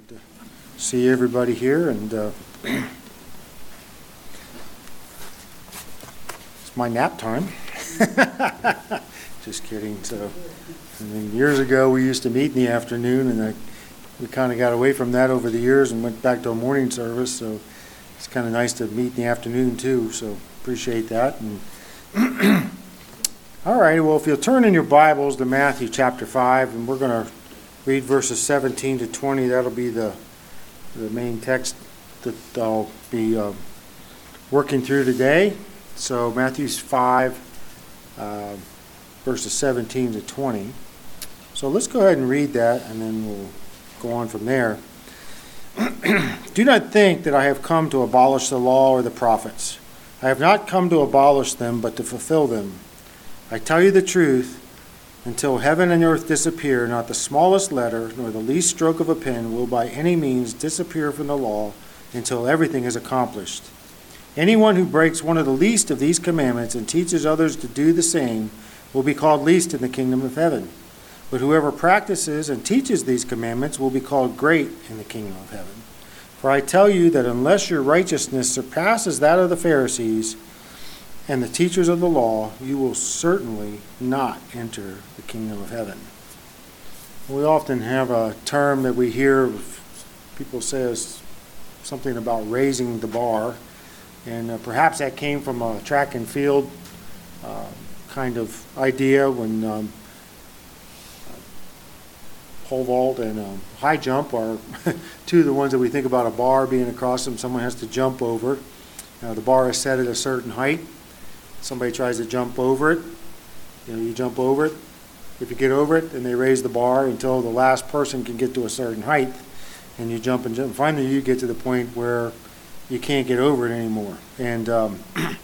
Good to see everybody here, and it's my nap time. Just kidding. So, years ago we used to meet in the afternoon, and we kind of got away from that over the years and went back to a morning service. So it's kind of nice to meet in the afternoon too. So appreciate that. And all right. Well, if you'll turn in your Bibles to Matthew chapter 5, and we're going to read verses 17 to 20. That'll be the main text that I'll be working through today. So Matthew 5, verses 17 to 20. So let's go ahead and read that, and then we'll go on from there. Do not think that I have come to abolish the law or the prophets. I have not come to abolish them, but to fulfill them. I tell you the truth, until heaven and earth disappear, not the smallest letter nor the least stroke of a pen will by any means disappear from the law until everything is accomplished. Anyone who breaks one of the least of these commandments and teaches others to do the same will be called least in the kingdom of heaven. But whoever practices and teaches these commandments will be called great in the kingdom of heaven. For I tell you that unless your righteousness surpasses that of the Pharisees and the teachers of the law, you will certainly not enter the kingdom of heaven. We often have a term that we hear people say is something about raising the bar, and perhaps that came from a track and field kind of idea when pole vault and high jump are two of the ones that we think about, a bar being across them, someone has to jump over. The bar is set at a certain height. Somebody tries to jump over it, you jump over it. If you get over it, then they raise the bar until the last person can get to a certain height, and you jump and jump. Finally, you get to the point where you can't get over it anymore. And the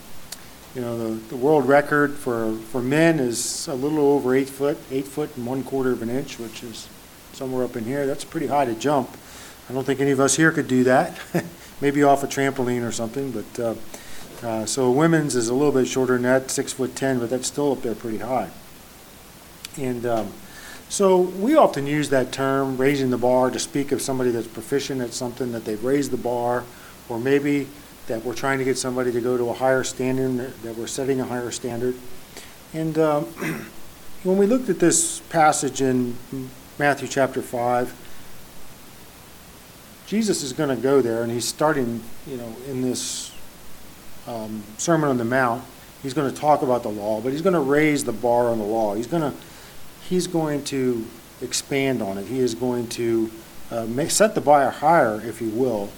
world record for men is a little over 8 foot, 8 foot and 1/4 of an inch, which is somewhere up in here. That's pretty high to jump. I don't think any of us here could do that. Maybe off a trampoline or something, but. So women's is a little bit shorter than that, 6'10", but that's still up there pretty high. And so we often use that term, raising the bar, to speak of somebody that's proficient at something, that they've raised the bar, or maybe that we're trying to get somebody to go to a higher standard, that we're setting a higher standard. And when we looked at this passage in Matthew chapter 5, Jesus is going to go there, and he's starting, in this Sermon on the Mount. He's going to talk about the law, but he's going to raise the bar on the law. He's going to expand on it. He is going to set the bar higher, if you will.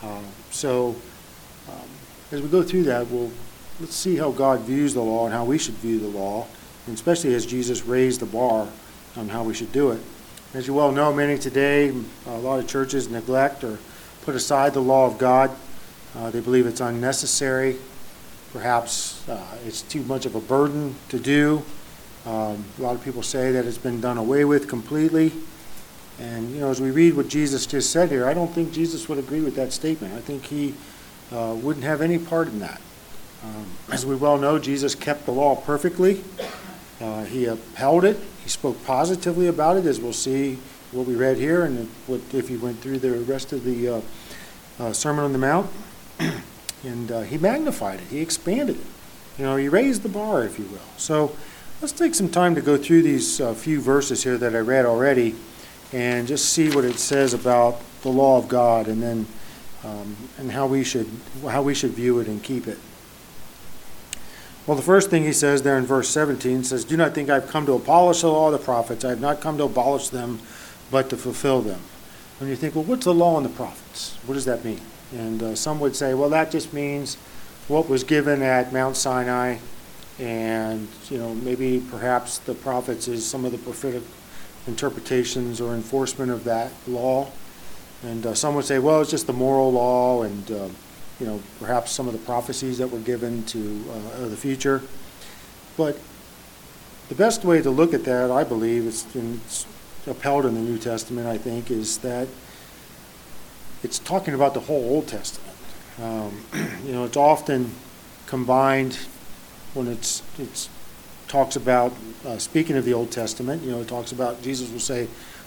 As we go through that, let's see how God views the law and how we should view the law, and especially as Jesus raised the bar on how we should do it. As you well know, many today, a lot of churches neglect or put aside the law of God. They believe it's unnecessary. Perhaps it's too much of a burden to do. A lot of people say that it's been done away with completely. And, as we read what Jesus just said here, I don't think Jesus would agree with that statement. I think he wouldn't have any part in that. As we well know, Jesus kept the law perfectly. He upheld it. He spoke positively about it, as we'll see what we read here, and if you went through the rest of the Sermon on the Mount. And he magnified it. He expanded it. He raised the bar, if you will. So let's take some time to go through these few verses here that I read already and just see what it says about the law of God, and then and how we should view it and keep it. Well, the first thing he says there in verse 17 says, "Do not think I've come to abolish the law of the prophets. I have not come to abolish them, but to fulfill them." When you think, well, what's the law and the prophets? What does that mean? And some would say, well, that just means what was given at Mount Sinai, and maybe perhaps the prophets is some of the prophetic interpretations or enforcement of that law. And some would say, well, it's just the moral law, and perhaps some of the prophecies that were given to the future. But the best way to look at that, I believe, it's upheld in the New Testament, I think, is that it's talking about the whole Old Testament. It's often combined when it's talks about, speaking of the Old Testament, it talks about, Jesus will say,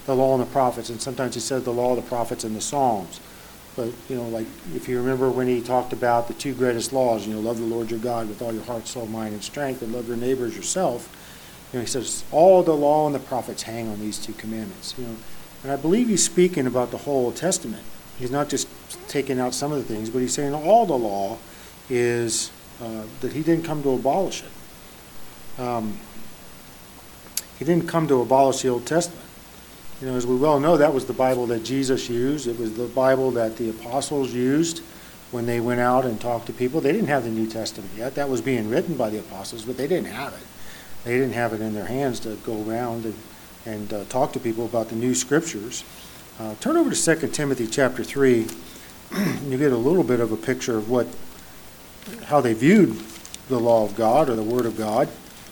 the law and the prophets, and sometimes he says the law, the prophets, and the Psalms. But, like if you remember when he talked about the two greatest laws, love the Lord your God with all your heart, soul, mind, and strength, and love your neighbor as yourself, he says all the law and the prophets hang on these two commandments. And I believe he's speaking about the whole Old Testament. He's not just taking out some of the things, but he's saying all the law is that he didn't come to abolish it. He didn't come to abolish the Old Testament. As we well know, that was the Bible that Jesus used. It was the Bible that the apostles used when they went out and talked to people. They didn't have the New Testament yet. That was being written by the apostles, but they didn't have it. They didn't have it in their hands to go around and talk to people about the new scriptures. Turn over to 2 Timothy chapter 3, and you get a little bit of a picture of how they viewed the law of God or the Word of God.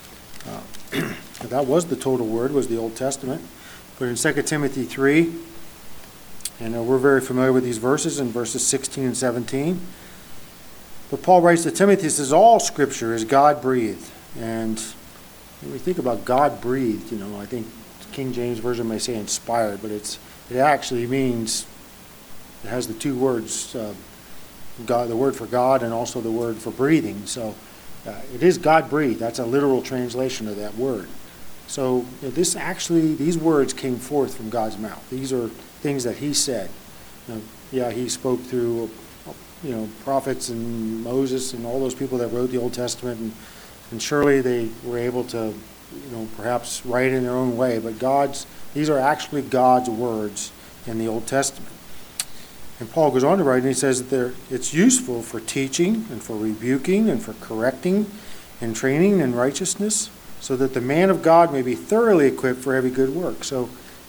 That was the total Word, was the Old Testament. But in 2 Timothy 3, and we're very familiar with these verses in verses 16 and 17. But Paul writes to Timothy, he says, all Scripture is God-breathed. And when we think about God-breathed, I think King James Version may say inspired, but it actually means, it has the two words, God, the word for God and also the word for breathing. So it is God-breathed. That's a literal translation of that word. So these words came forth from God's mouth. These are things that he said. He spoke through, prophets and Moses and all those people that wrote the Old Testament, and surely they were able to, perhaps write in their own way. But these are actually God's words in the Old Testament. And Paul goes on to write, and he says that it's useful for teaching and for rebuking and for correcting and training in righteousness, so that the man of God may be thoroughly equipped for every good work. So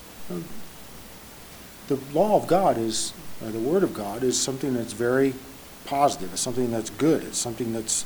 the law of God the Word of God is something that's very positive. It's something that's good. It's something that's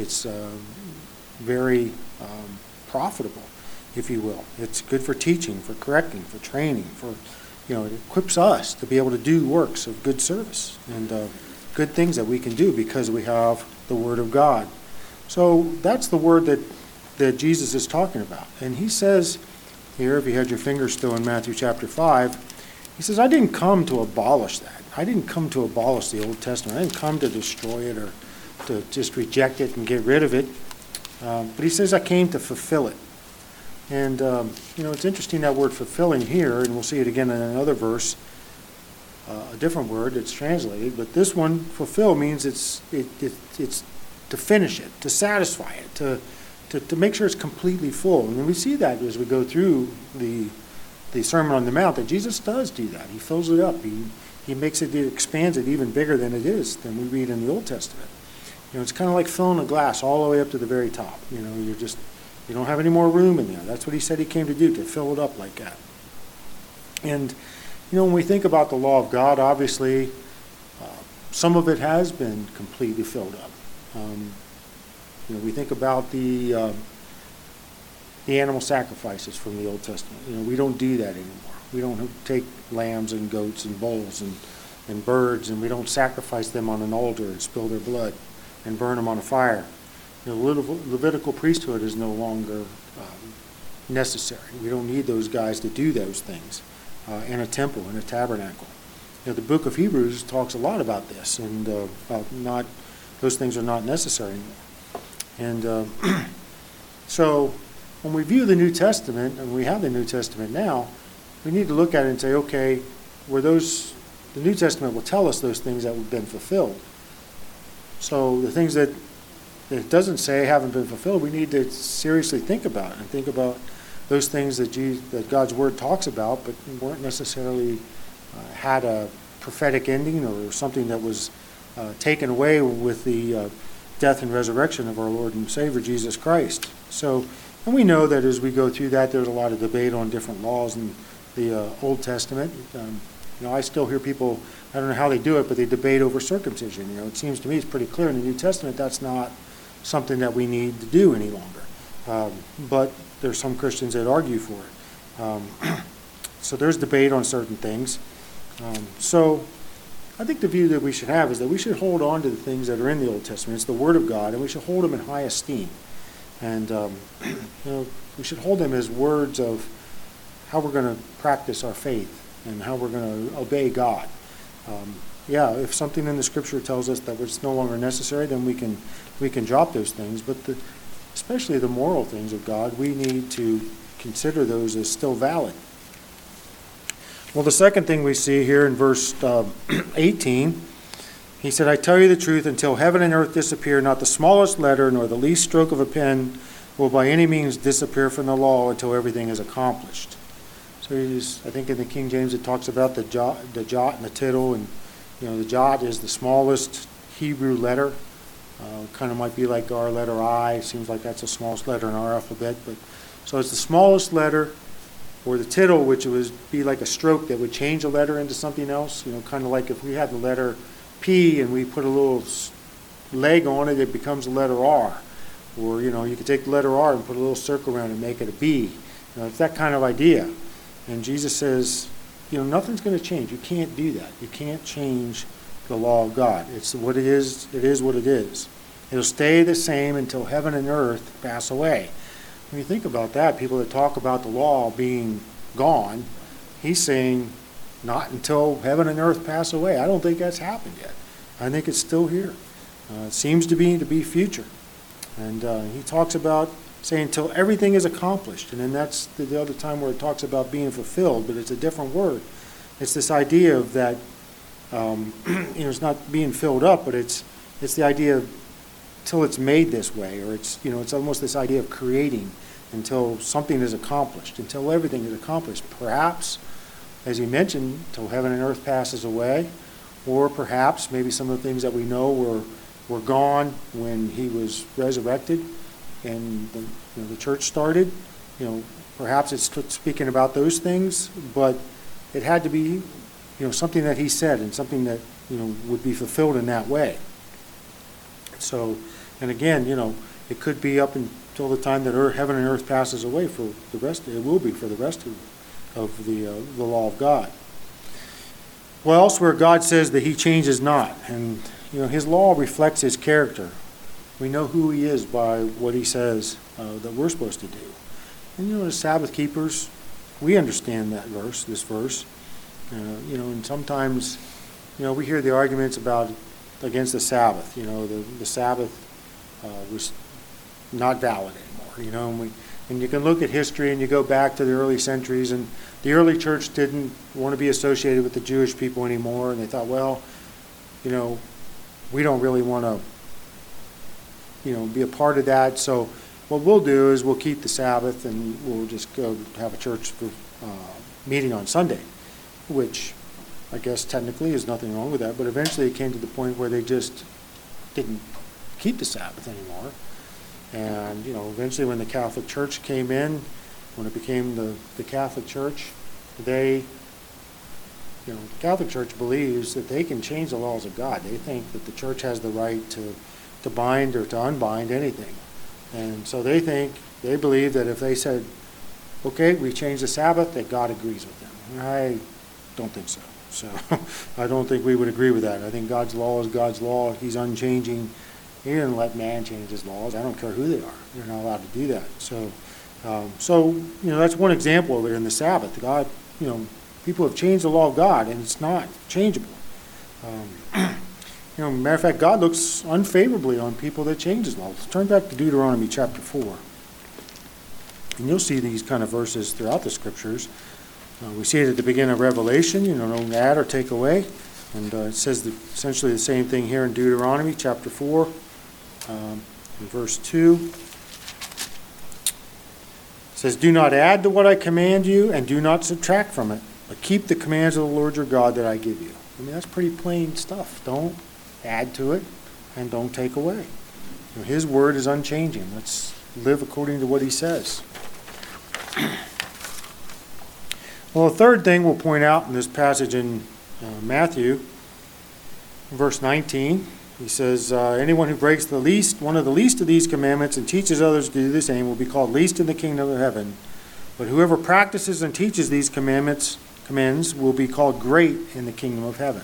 very profitable, if you will. It's good for teaching, for correcting, for training, it equips us to be able to do works of good service and good things that we can do because we have the Word of God. So that's the word that Jesus is talking about. And he says here, if you had your fingers still in Matthew chapter 5, he says, I didn't come to abolish that. I didn't come to abolish the Old Testament. I didn't come to destroy it or to just reject it and get rid of it. But he says, I came to fulfill it. And, it's interesting that word fulfilling here, and we'll see it again in another verse, a different word that's translated. But this one, fulfill, means it's to finish it, to satisfy it, to make sure it's completely full. And we see that as we go through the Sermon on the Mount, that Jesus does do that. He fills it up. He makes it, he expands it even bigger than it is, than we read in the Old Testament. It's kind of like filling a glass all the way up to the very top. You don't have any more room in there. That's what he said he came to do, to fill it up like that. And, when we think about the law of God, obviously, some of it has been completely filled up. We think about the animal sacrifices from the Old Testament. We don't do that anymore. We don't take lambs and goats and bulls and birds, and we don't sacrifice them on an altar and spill their blood and burn them on a fire. The Levitical priesthood is no longer necessary. We don't need those guys to do those things in a temple, in a tabernacle. The book of Hebrews talks a lot about this, and about those things are not necessary anymore. And so when we view the New Testament, and we have the New Testament now, we need to look at it and say, okay, the New Testament will tell us those things that have been fulfilled. So the things that it doesn't say haven't been fulfilled, we need to seriously think about it and think about those things that God's Word talks about, but weren't necessarily had a prophetic ending or something that was taken away with the death and resurrection of our Lord and Savior Jesus Christ. So, and we know that as we go through that, there's a lot of debate on different laws in the Old Testament. I still hear people, I don't know how they do it, but they debate over circumcision. It seems to me it's pretty clear in the New Testament that's not something that we need to do any longer. But there's some Christians that argue for it. So there's debate on certain things. So I think the view that we should have is that we should hold on to the things that are in the Old Testament. It's the Word of God, and we should hold them in high esteem. And we should hold them as words of to practice our faith and how we're going to obey God. If something in the Scripture tells us that it's no longer necessary, then we can drop those things. But especially the moral things of God, we need to consider those as still valid. Well, the second thing we see here in verse 18, he said, I tell you the truth, until heaven and earth disappear, not the smallest letter nor the least stroke of a pen will by any means disappear from the law until everything is accomplished. So I think in the King James it talks about the jot and the tittle, and the jot is the smallest Hebrew letter. Kind of might be like our letter I. Seems like that's the smallest letter in our alphabet. But so it's the smallest letter, or the tittle, which would be like a stroke that would change a letter into something else. Kind of like if we had the letter P and we put a little leg on it, it becomes the letter R. Or, you could take the letter R and put a little circle around it and make it a B. It's that kind of idea. And Jesus says, nothing's going to change. You can't do that. You can't change the law of God. It's what it is. It is what it is. It'll stay the same until heaven and earth pass away. When you think about that, people that talk about the law being gone, he's saying not until heaven and earth pass away. I don't think that's happened yet. I think it's still here. It seems to be future. And he talks about saying until everything is accomplished. And then that's the other time where it talks about being fulfilled, but it's a different word. It's this idea of that, it's not being filled up, but it's the idea of till it's made this way, or it's almost this idea of creating until something is accomplished, until everything is accomplished. Perhaps, as he mentioned, till heaven and earth passes away, or perhaps maybe some of the things that we know were gone when he was resurrected and the church started. Perhaps it's speaking about those things, but it had to be something that he said and something that would be fulfilled in that way. So, and again, it could be up until the time that heaven and earth passes away for the rest. It will be for the rest of the law of God. Well, elsewhere God says that he changes not, and his law reflects his character. We know who he is by what he says that we're supposed to do. And as Sabbath keepers, we understand this verse. And sometimes we hear the arguments against the Sabbath. The Sabbath was not valid anymore. And you can look at history and you go back to the early centuries, and the early church didn't want to be associated with the Jewish people anymore, and they thought, well, we don't really want to, be a part of that. So what we'll do is we'll keep the Sabbath and we'll just go have a church meeting on Sunday, which I guess technically there's nothing wrong with that. But eventually it came to the point where they just didn't keep the Sabbath anymore. And, eventually when the Catholic Church came in, when it became the Catholic Church, the Catholic Church believes that they can change the laws of God. They think that the church has the right to bind or to unbind anything. And so they believe that if they said, okay, we change the Sabbath, that God agrees with them. I don't think so. So I don't think we would agree with that. I think God's law is God's law. He's unchanging. He didn't let man change his laws. I don't care who they are. They're not allowed to do that. So that's one example of it in the Sabbath. God, people have changed the law of God, and it's not changeable. Matter of fact, God looks unfavorably on people that change his law. Let's turn back to Deuteronomy chapter 4. And you'll see these kind of verses throughout the Scriptures. We see it at the beginning of Revelation, don't add or take away. And it says essentially the same thing here in Deuteronomy chapter 4, in verse 2. It says, do not add to what I command you, and do not subtract from it, but keep the commands of the Lord your God that I give you. That's pretty plain stuff. Don't add to it, and don't take away. His word is unchanging. Let's live according to what he says. Well, the third thing we'll point out in this passage in Matthew, verse 19, he says, anyone who breaks one of the least of these commandments and teaches others to do the same will be called least in the kingdom of heaven. But whoever practices and teaches these commands will be called great in the kingdom of heaven.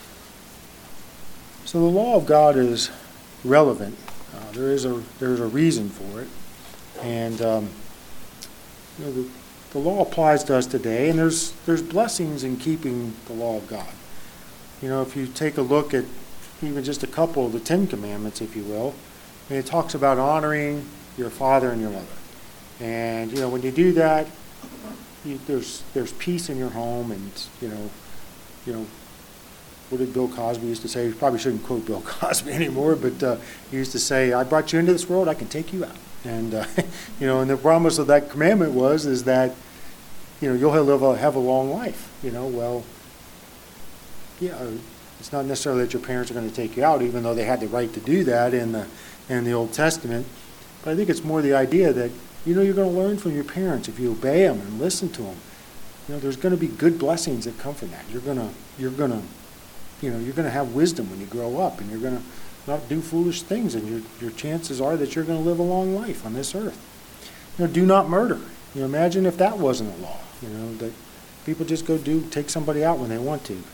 So the law of God is relevant. There's a reason for it. And the law applies to us today, and there's blessings in keeping the law of God. You know, if you take a look at even just a couple of the Ten Commandments, if you will, and it talks about honoring your father and your mother. And, you know, when you do that, there's peace in your home, and, you know, what did Bill Cosby used to say? You probably shouldn't quote Bill Cosby anymore, but he used to say, I brought you into this world, I can take you out. And, you know, and the promise of that commandment is that, you know, you'll have a long life. You know, well, yeah, it's not necessarily that your parents are going to take you out, even though they had the right to do that in the Old Testament. But I think it's more the idea that, you know, you're going to learn from your parents if you obey them and listen to them. You know, there's going to be good blessings that come from that. You're going to have wisdom when you grow up, and you're going to not do foolish things, and your chances are that you're going to live a long life on this earth. You know, do not murder. You know, imagine if that wasn't a law. You know, that people just take somebody out when they want to.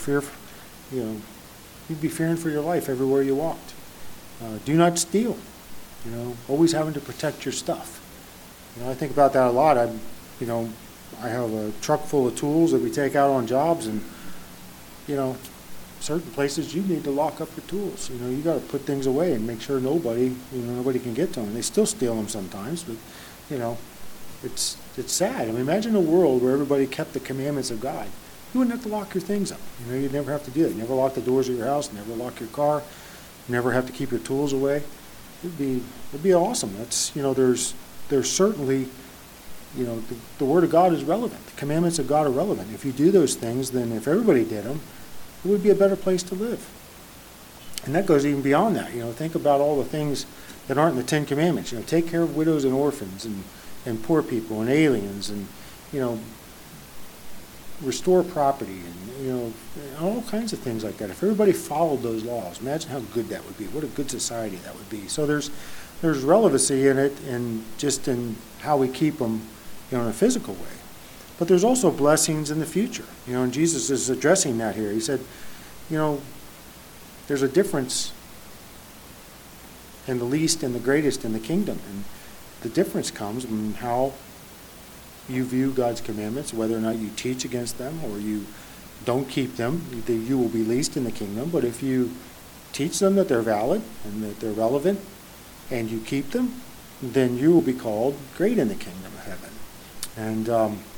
You'd be fearing for your life everywhere you walked. Do not steal. You know, always having to protect your stuff. You know, I think about that a lot. I have a truck full of tools that we take out on jobs, and, you know, certain places you need to lock up your tools. You know, you got to put things away and make sure nobody can get to them. They still steal them sometimes, but, you know, it's sad. I mean, imagine a world where everybody kept the commandments of God. You wouldn't have to lock your things up. You know, you'd never have to do that. You never lock the doors of your house, never lock your car, you never have to keep your tools away. It'd be awesome. That's, you know, there's certainly, you know, the Word of God is relevant. The commandments of God are relevant. If you do those things, then if everybody did them, it would be a better place to live. And that goes even beyond that. You know, think about all the things that aren't in the Ten Commandments. You know, take care of widows and orphans and poor people and aliens, and, you know, restore property, and, you know, all kinds of things like that. If everybody followed those laws, imagine how good that would be. What a good society that would be. So there's relevancy in it, and just in how we keep them, you know, in a physical way. But there's also blessings in the future. You know, and Jesus is addressing that here. He said, you know, there's a difference in the least and the greatest in the kingdom. And the difference comes in how you view God's commandments, whether or not you teach against them or you don't keep them. You will be least in the kingdom. But if you teach them that they're valid and that they're relevant, and you keep them, then you will be called great in the kingdom of heaven. And,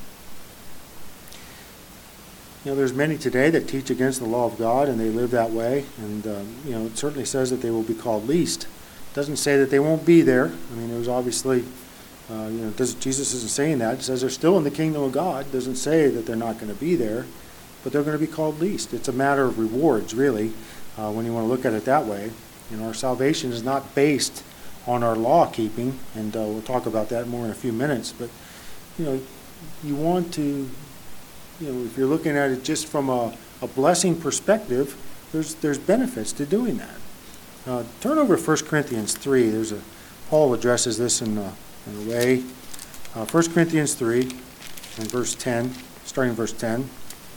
you know, there's many today that teach against the law of God, and they live that way. And, you know, it certainly says that they will be called least. It doesn't say that they won't be there. I mean, it was obviously, you know, Jesus isn't saying that. It says they're still in the kingdom of God. It doesn't say that they're not going to be there, but they're going to be called least. It's a matter of rewards, really, when you want to look at it that way. You know, our salvation is not based on our law keeping, and we'll talk about that more in a few minutes. But, you know, you want to, you know, if you're looking at it just from a blessing perspective, there's benefits to doing that. Turn over to 1 Corinthians 3. Paul addresses this in a way. 1 Corinthians 3, and verse 10, starting in verse 10.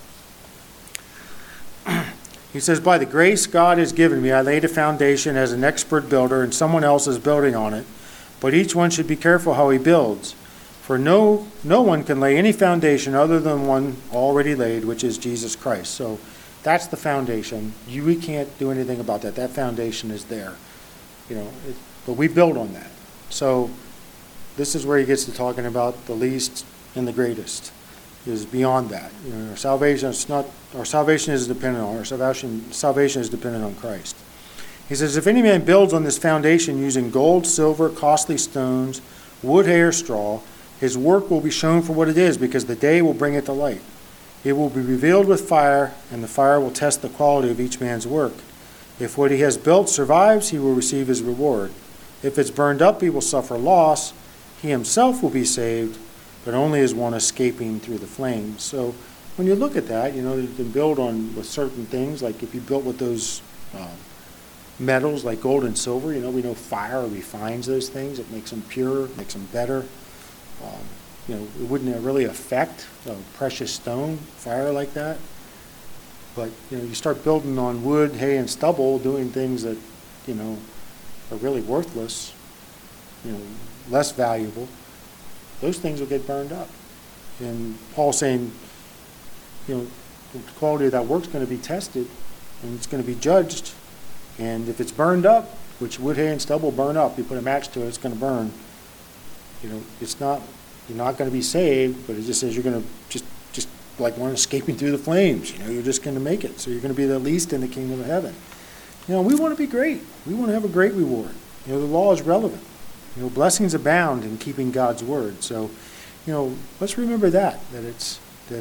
He says, by the grace God has given me, I laid a foundation as an expert builder, and someone else is building on it. But each one should be careful how he builds. For no one can lay any foundation other than one already laid, which is Jesus Christ. So that's the foundation. We can't do anything about that. That foundation is there. You know, but we build on that. So this is where he gets to talking about the least and the greatest. Is beyond that. You know, our salvation is dependent on salvation is dependent on Christ. He says, if any man builds on this foundation using gold, silver, costly stones, wood, hay, or straw, his work will be shown for what it is, because the day will bring it to light. It will be revealed with fire, and the fire will test the quality of each man's work. If what he has built survives, he will receive his reward. If it's burned up, he will suffer loss. He himself will be saved, but only as one escaping through the flames. So when you look at that, you know, you can build on with certain things, like if you built with those metals like gold and silver, you know, we know fire refines those things. It makes them pure, makes them better. You know, it wouldn't really affect a precious stone, fire like that. But, you know, you start building on wood, hay, and stubble, doing things that, you know, are really worthless, you know, less valuable. Those things will get burned up. And Paul's saying, the quality of that work's going to be tested, and it's going to be judged. And if it's burned up, which wood, hay, and stubble burn up, you put a match to it, it's going to burn. It's not, you're not going to be saved, but it just says you're going to just like one escaping through the flames. You're just going to make it. So you're going to be the least in the kingdom of heaven. We want to be great. We want to have a great reward. The law is relevant. Blessings abound in keeping God's word. So, let's remember that it's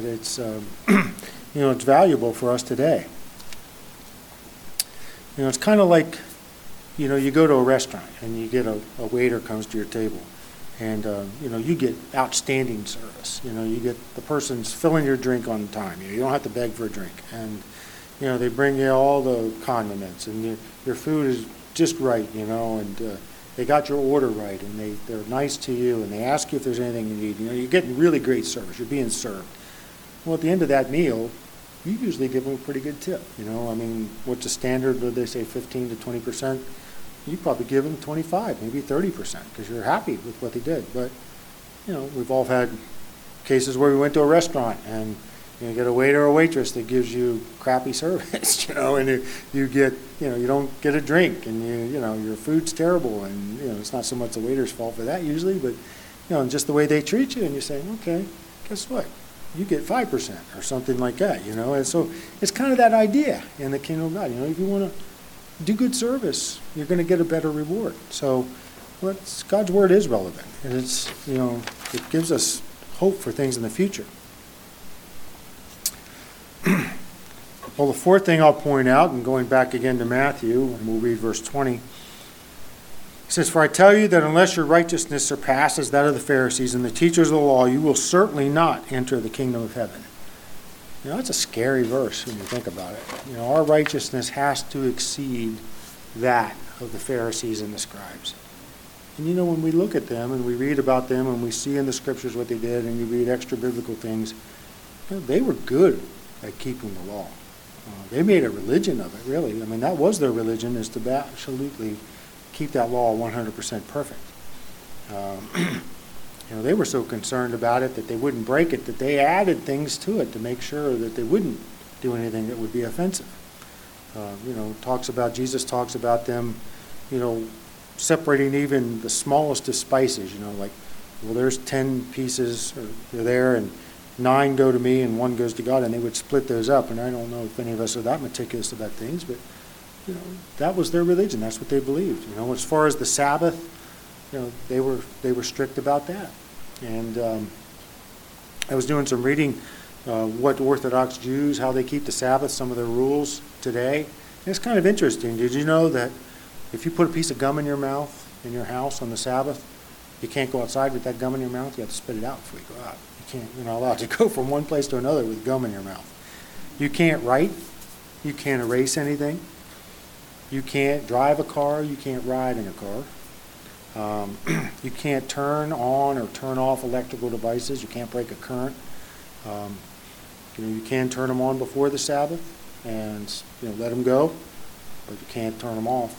it's valuable for us today. It's kind of like, you go to a restaurant and you get a waiter comes to your table, and you get outstanding service. You get the person's filling your drink on time. You don't have to beg for a drink, and they bring you all the condiments, and your food is just right. And they got your order right, and they're nice to you, and they ask you if there's anything you need. You're getting really great service. You're being served. Well, at the end of that meal, you usually give them a pretty good tip. What's the standard? Did they say 15 to 20%? You probably give them 25, maybe 30%, because you're happy with what they did. But we've all had cases where we went to a restaurant and you get a waiter or waitress that gives you crappy service, and you get, you don't get a drink, and your food's terrible, and it's not so much the waiter's fault for that usually, but just the way they treat you, and you say, okay, guess what? You get 5% or something like that, And so it's kind of that idea in the kingdom of God. If you want to do good service, you're going to get a better reward. So God's word is relevant, and it's it gives us hope for things in the future. Well, the fourth thing I'll point out, and going back again to Matthew, and we'll read verse 20. It says, "For I tell you that unless your righteousness surpasses that of the Pharisees and the teachers of the law, you will certainly not enter the kingdom of heaven." That's a scary verse when you think about it. Our righteousness has to exceed that of the Pharisees and the scribes. And when we look at them and we read about them and we see in the scriptures what they did, and you read extra biblical things, they were good at keeping the law. They made a religion of it, really. That was their religion, is to absolutely keep that law 100% perfect. They were so concerned about it that they wouldn't break it, that they added things to it to make sure that they wouldn't do anything that would be offensive. Jesus talks about them, separating even the smallest of spices, there's 10 pieces are there, and 9 go to me and 1 goes to God, and they would split those up. And I don't know if any of us are that meticulous about things, but that was their religion. That's what they believed. As far as the Sabbath, they were strict about that. And I was doing some reading, what Orthodox Jews, how they keep the Sabbath, some of their rules today. And it's kind of interesting. Did you know that if you put a piece of gum in your mouth in your house on the Sabbath, you can't go outside with that gum in your mouth? You have to spit it out before you go out. You're not allowed to go from one place to another with gum in your mouth. You can't write. You can't erase anything. You can't drive a car. You can't ride in a car. You can't turn on or turn off electrical devices. You can't break a current. You can turn them on before the Sabbath and let them go, but you can't turn them off.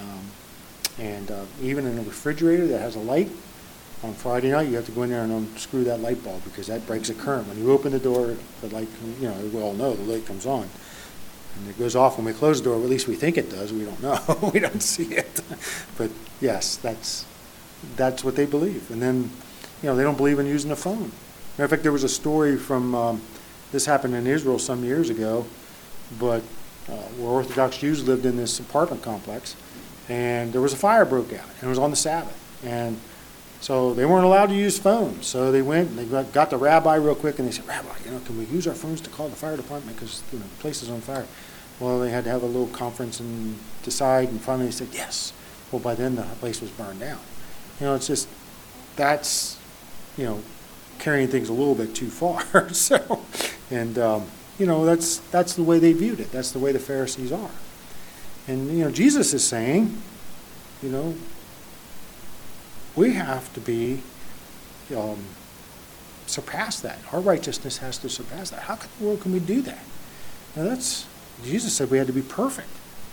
Even in a refrigerator that has a light, on Friday night, you have to go in there and unscrew that light bulb, because that breaks a current. When you open the door, the light, we all know the light comes on. And it goes off when we close the door. At least we think it does. We don't know. We don't see it. But yes, that's what they believe. And then, they don't believe in using a phone. Matter of fact, there was a story from, this happened in Israel some years ago, but where Orthodox Jews lived in this apartment complex, and there was a fire broke out, and it was on the Sabbath. And so they weren't allowed to use phones. So they went and they got the rabbi real quick, and they said, "Rabbi, can we use our phones to call the fire department because the place is on fire?" Well, they had to have a little conference and decide, and finally they said yes. Well, by then the place was burned down. It's just that's carrying things a little bit too far. So, and that's the way they viewed it. That's the way the Pharisees are. And Jesus is saying, we have to be surpass that. Our righteousness has to surpass that. How in the world can we do that? Now Jesus said we had to be perfect.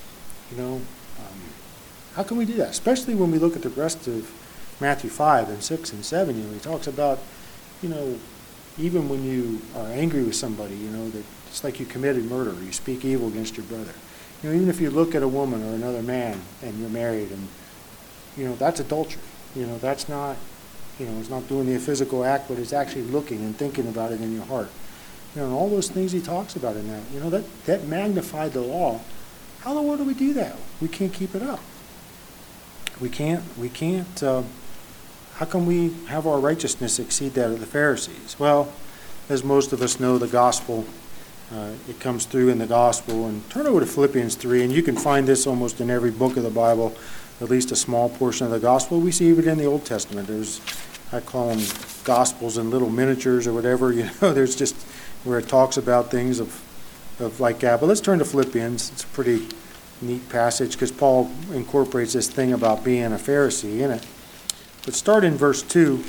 How can we do that? Especially when we look at the rest of Matthew 5 and 6 and 7. He talks about, even when you are angry with somebody, that it's like you committed murder. You speak evil against your brother. Even if you look at a woman or another man and you're married, and that's adultery. That's not, it's not doing the physical act, but it's actually looking and thinking about it in your heart. And all those things he talks about in that, that magnified the law. How in the world do we do that? We can't keep it up. We can't, how can we have our righteousness exceed that of the Pharisees? Well, as most of us know, the gospel, it comes through in the gospel. And turn over to Philippians 3, and you can find this almost in every book of the Bible, at least a small portion of the gospel. We see even in the Old Testament. I call them gospels in little miniatures or whatever. There's just where it talks about things of like that. But let's turn to Philippians. It's a pretty neat passage because Paul incorporates this thing about being a Pharisee in it. But start in verse 2.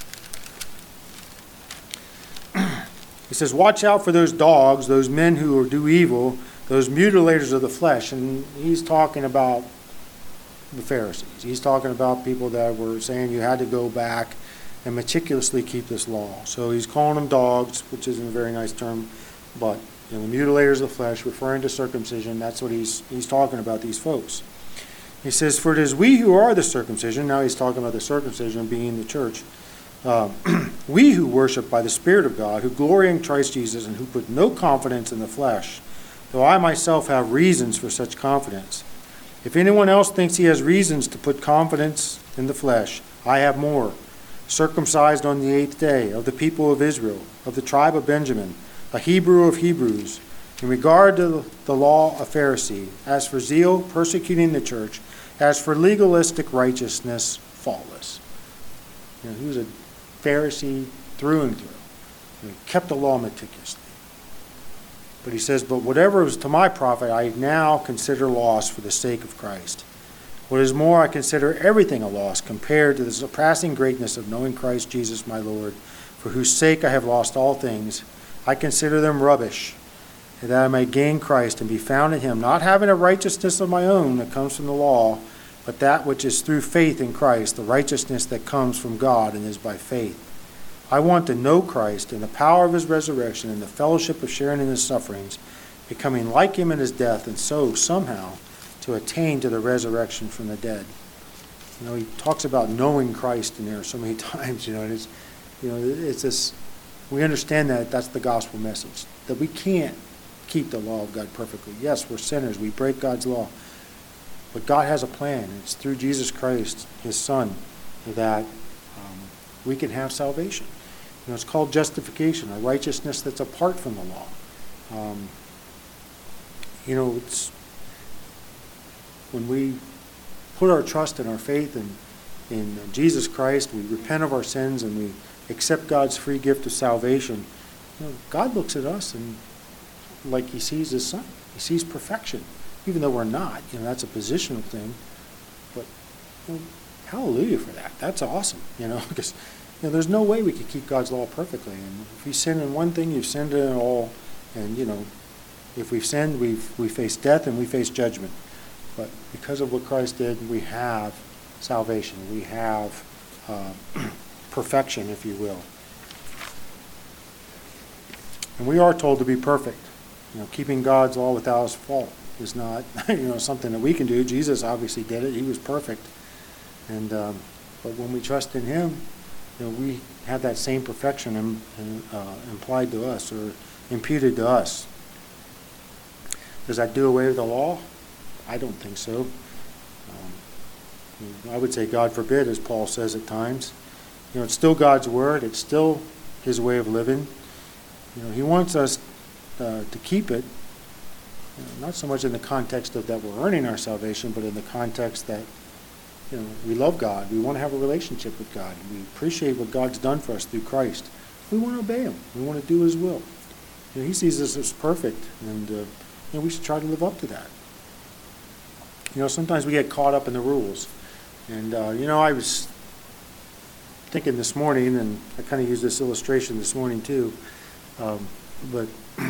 He says, watch out for those dogs, those men who do evil, those mutilators of the flesh. And he's talking about the Pharisees. He's talking about people that were saying you had to go back and meticulously keep this law. So he's calling them dogs, which isn't a very nice term, but the mutilators of the flesh, referring to circumcision. That's what he's talking about, these folks. He says, for it is we who are the circumcision. Now he's talking about the circumcision being the church. We who worship by the Spirit of God, who glory in Christ Jesus, and who put no confidence in the flesh, though I myself have reasons for such confidence. If anyone else thinks he has reasons to put confidence in the flesh, I have more. Circumcised on the 8th day, of the people of Israel, of the tribe of Benjamin, a Hebrew of Hebrews, in regard to the law, a Pharisee, as for zeal, persecuting the church, as for legalistic righteousness, faultless. He was a Pharisee through and through. He kept the law meticulously. But he says, but whatever was to my profit, I now consider loss for the sake of Christ. What is more, I consider everything a loss compared to the surpassing greatness of knowing Christ Jesus my Lord, for whose sake I have lost all things. I consider them rubbish, that I may gain Christ and be found in him, not having a righteousness of my own that comes from the law, but that which is through faith in Christ, the righteousness that comes from God and is by faith. I want to know Christ and the power of his resurrection and the fellowship of sharing in his sufferings, becoming like him in his death, and so somehow to attain to the resurrection from the dead. He talks about knowing Christ in there so many times. It's this. We understand that that's the gospel message, that we can't keep the law of God perfectly. Yes, we're sinners. We break God's law. But God has a plan. It's through Jesus Christ, his Son, that we can have salvation. It's called justification, a righteousness that's apart from the law. It's when we put our trust and our faith in Jesus Christ, we repent of our sins and we accept God's free gift of salvation. God looks at us and like he sees his Son. He sees perfection, even though we're not. That's a positional thing. But hallelujah for that. That's awesome. Because there's no way we could keep God's law perfectly. And if you sin in one thing, you've sinned in it all. And if we've sinned, we face death and we face judgment. But because of what Christ did, we have salvation. We have perfection, if you will. And we are told to be perfect. Keeping God's law without fault is not something that we can do. Jesus obviously did it. He was perfect. And but when we trust in him, we have that same perfection implied to us or imputed to us. Does that do away with the law? I don't think so. I would say God forbid, as Paul says at times. It's still God's word. It's still his way of living. He wants us to keep it, not so much in the context of that we're earning our salvation, but in the context that we love God. We want to have a relationship with God. We appreciate what God's done for us through Christ. We want to obey him. We want to do his will. He sees us as perfect, and we should try to live up to that. Sometimes we get caught up in the rules. And, I was thinking this morning, and I kind of used this illustration this morning too, but,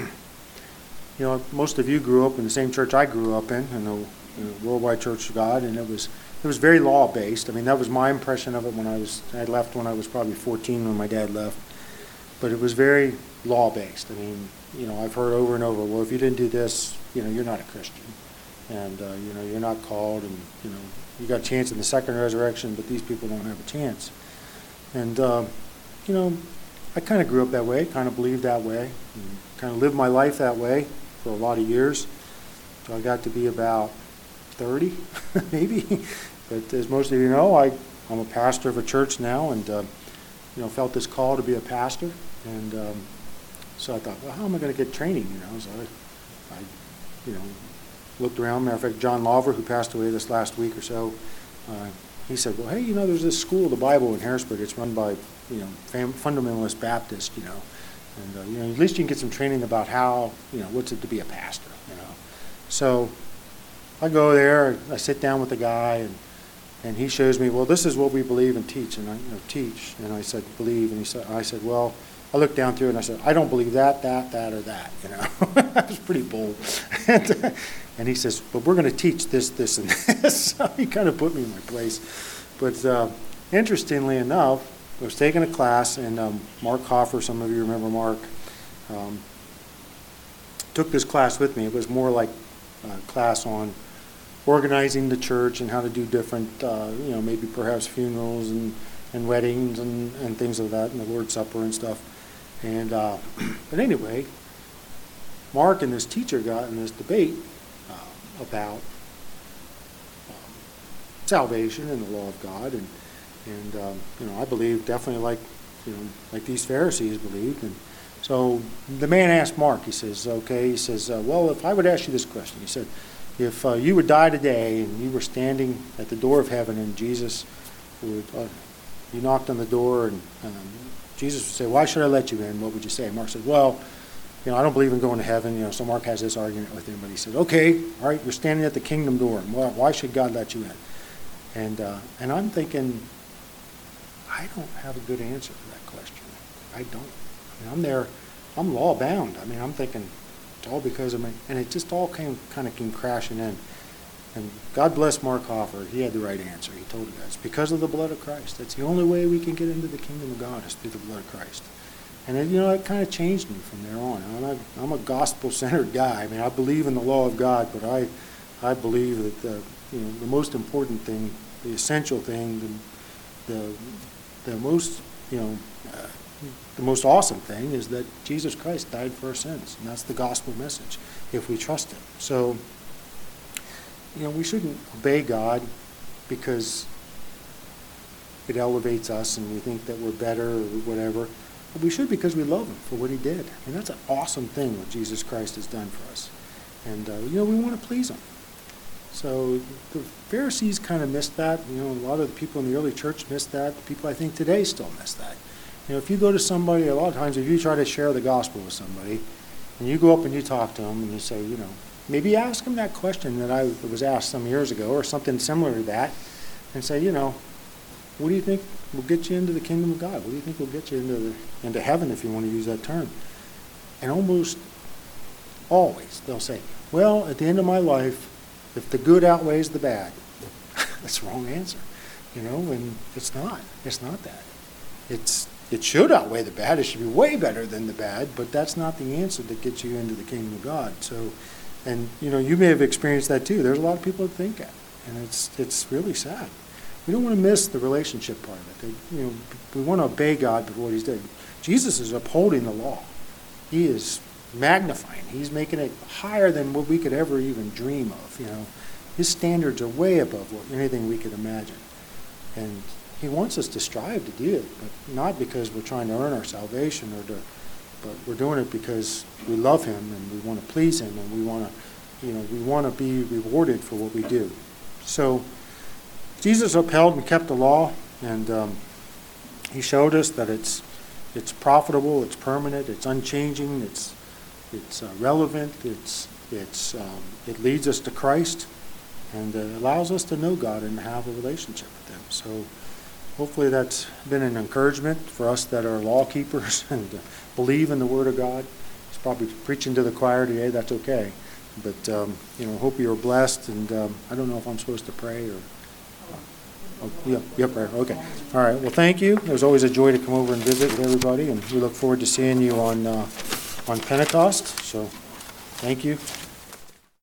most of you grew up in the same church I grew up in the Worldwide Church of God, and it was very law-based. That was my impression of it I left when I was probably 14 when my dad left. but it was very law-based. I mean, I've heard over and over, well, if you didn't do this, you're not a Christian. And, you're not called, and, you got a chance in the second resurrection, but these people don't have a chance. And, I kind of grew up that way, kind of believed that way, and kind of lived my life that way for a lot of years. So I got to be about 30, maybe. But as most of you know, I'm a pastor of a church now, and, felt this call to be a pastor. And so I thought, well, how am I going to get training? So I looked around. Matter of fact, John Lawver, who passed away this last week or so, he said, well, hey, there's this school of the Bible in Harrisburg. It's run by, fundamentalist Baptists, and, at least you can get some training about how, what's it to be a pastor, So I go there, I sit down with the guy, and he shows me, well, this is what we believe and teach, and I teach, and I said, believe, and I said, well, I looked down through it, and I said, I don't believe that, or that, I was pretty bold. And he says, but we're going to teach this, and this. So he kind of put me in my place. But interestingly enough, I was taking a class, and Mark Hoffer, some of you remember Mark, took this class with me. It was more like a class on organizing the church and how to do different, maybe perhaps funerals and weddings and things of that, and the Lord's Supper and stuff. And but anyway, Mark and this teacher got in this debate about salvation and the law of God, and I believe definitely like these Pharisees believed. And so the man asked Mark, he says, well, if I would ask you this question, he said, if you would die today and you were standing at the door of heaven and Jesus would, you knocked on the door and Jesus would say, why should I let you in? What would you say? Mark said, well, I don't believe in going to heaven. So Mark has this argument with him, but he said, okay, all right, you're standing at the kingdom door. Why should God let you in? And I'm thinking, I don't have a good answer to that question. I don't. I'm there. I'm law bound. I'm thinking it's all because of me. And it just all came crashing in. And God bless Mark Hoffer. He had the right answer. He told you guys, because of the blood of Christ. That's the only way we can get into the kingdom of God is through the blood of Christ. And then, it kind of changed me from there on. I'm a gospel-centered guy. I believe in the law of God, but I believe that the most important thing, the essential thing, the most the most awesome thing is that Jesus Christ died for our sins, and that's the gospel message. If we trust Him, so we shouldn't obey God because it elevates us and we think that we're better or whatever. But we should because we love Him for what He did. That's an awesome thing what Jesus Christ has done for us. And, we want to please Him. So the Pharisees kind of missed that. A lot of the people in the early church missed that. The people I think today still miss that. If you go to somebody, a lot of times if you try to share the gospel with somebody, and you go up and you talk to them and you say, maybe ask them that question that I was asked some years ago or something similar to that, and say, what do you think will get you into the kingdom of God? What do you think will get you into heaven, if you want to use that term? And almost always they'll say, well, at the end of my life, if the good outweighs the bad. That's the wrong answer, and it's not. It's not that. It should outweigh the bad. It should be way better than the bad, but that's not the answer that gets you into the kingdom of God. So, and you may have experienced that too. There's a lot of people that think that, and it's really sad. We don't want to miss the relationship part of it. We want to obey God before what He's done. Jesus is upholding the law. He is magnifying. He's making it higher than what we could ever even dream of. His standards are way above anything we could imagine. And He wants us to strive to do it, but not because we're trying to earn our salvation but we're doing it because we love Him and we want to please Him and we want to be rewarded for what we do. So Jesus upheld and kept the law, and He showed us that it's profitable, it's permanent, it's unchanging, it's relevant, it leads us to Christ, and allows us to know God and have a relationship with Him. So hopefully that's been an encouragement for us that are law keepers and believe in the Word of God. It's probably preaching to the choir today. That's okay, but hope you're blessed. And I don't know if I'm supposed to pray or. Oh, yeah, prayer, okay. All right, well, thank you. It was always a joy to come over and visit with everybody, and we look forward to seeing you on Pentecost, so thank you.